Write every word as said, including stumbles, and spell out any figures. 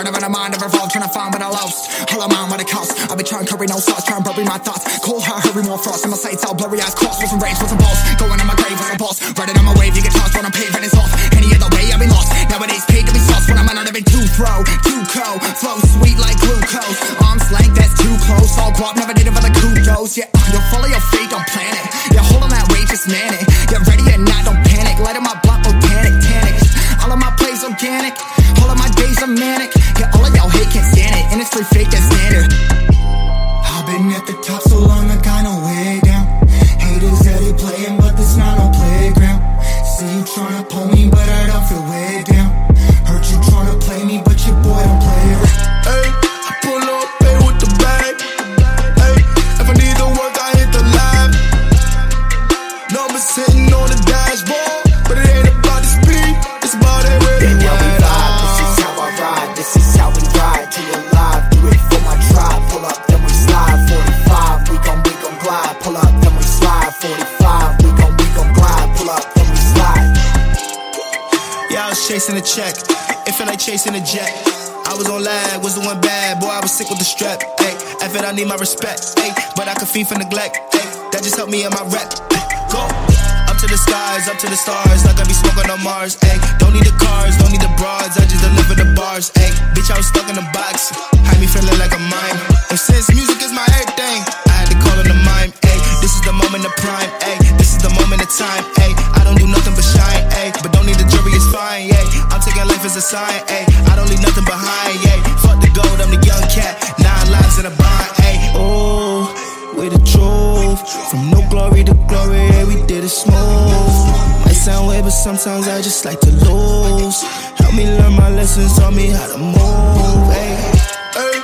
Running around my mind, never revolve, trying to find what I lost. All I'm on what it costs. I've been trying to curry no sauce, trying to bury my thoughts. Cold heart, hurry, more frost. In my sights, all blurry eyes crossed. With some rage, with some balls. Going on my grave, with some balls. Riding on my wave, you get tossed when I'm paving it's off. Any other way, I've been lost. Nowadays, paid to be sauce when I'm on living too throw. Too cold, flow sweet like glucose. Arms length, that's too close. All guap, never did it for the kudos. Yeah, you're full of your fate, don't plan it. You're holding that weight, just man it. Get ready or not, don't panic. Light up my block, volcanic, tannic. All of my plays organic. All of my days are manic. Yeah, all of y'all hate, can't stand it. And it's free fake, that's standard. I've been at the top so long, I got no way down. Haters steady playing, but this not no playground. See you tryna pull me, but I don't feel way down. Heard you tryna play me, but your boy don't play around. Hey, I pull up, pay with the bag. Hey, if I need the work, I hit the line. Numbers sitting on the dashboard, but it ain't about the speed, it's about it where they ride. This is how I ride, this is how we ride to your live. Do it for my tribe, pull up, then we slide. Forty-five, we gon' we gon' glide. Pull up, then we slide. Forty-five, we gon' we gon' glide. Pull up, then we slide. Yeah, I was chasing a check, it felt like chasing a jet. I was on lag, was doing bad, boy, I was sick with the strep. Ayy, F it, I need my respect, ayy, but I could fiend for neglect. Ayy, that just helped me in my rep. Ay, go up to the skies, up to the stars, like I be smoking on Mars. Ayy, don't need the cars, don't need the broads, I just deliver the bars. Ayy, bitch, I was stuck in a box, had me feeling like a mime. And since music is my everything, I had to call it a mime. Ayy, this is the moment of prime. Ayy, this is the moment of time. Ayy, I don't do nothing but shine. Ayy, but don't need the jury, it's fine. Ayy, I'm taking life as a sign. Ayy, I don't leave nothing behind. Ayy, fuck the gold, I'm the young cat. Nine lives in a bind. Ayy, oh, we the truth. From no glory to glory, yeah, we did it smooth. Might sound weird, but sometimes I just like to lose. Help me learn my lessons, taught me how to move. Ayy, ayy.